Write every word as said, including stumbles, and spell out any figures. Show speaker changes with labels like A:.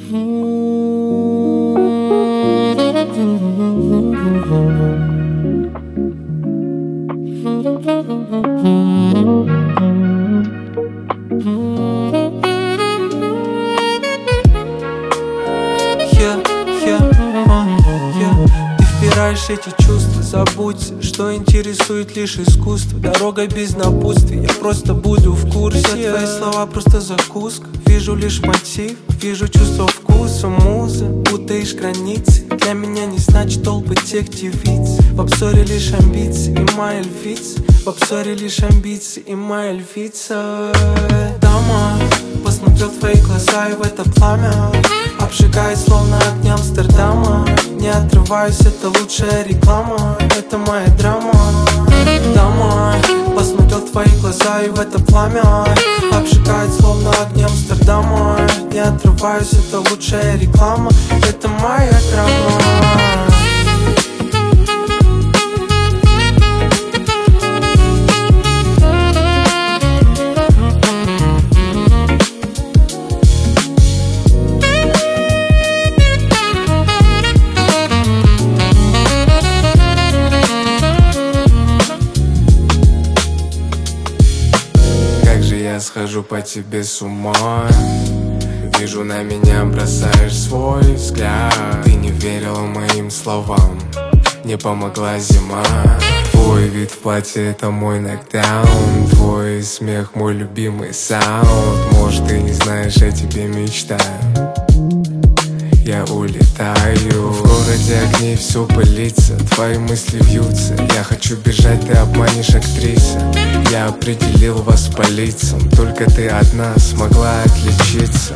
A: Yeah, yeah, uh, yeah. Ты впираешь эти чувства, забудь, что интересует лишь искусство. Дорога без напутствия, я просто буду в курсе. Все твои слова просто закуска. Вижу лишь мотив, вижу чувство вкуса. Муза, путаешь границы. Для меня не значит толпы тех девиц. В обзоре лишь амбиции и моя львица. В обзоре лишь амбиции и моя львица. Дама, посмотрел в твои глаза и в это пламя обжигает словно огни Амстердама. Не отрываюсь, это лучшая реклама. Это моя драма. Дама, посмотрел в твои глаза и в это пламя обжигает словно огни Амстердама. Не отрываюсь, это лучшая реклама. Это моя драма.
B: Я схожу по тебе с ума. Вижу, на меня бросаешь свой взгляд. Ты не верила моим словам, не помогла зима. Твой вид в платье — это мой нокдаун. Твой смех — мой любимый саунд. Может, ты не знаешь, я тебе мечтаю. Я улетаю. В городе огней все пылится, твои мысли вьются. Я хочу бежать, ты обманешь, актриса. Я определил вас по лицам, только ты одна смогла отличиться.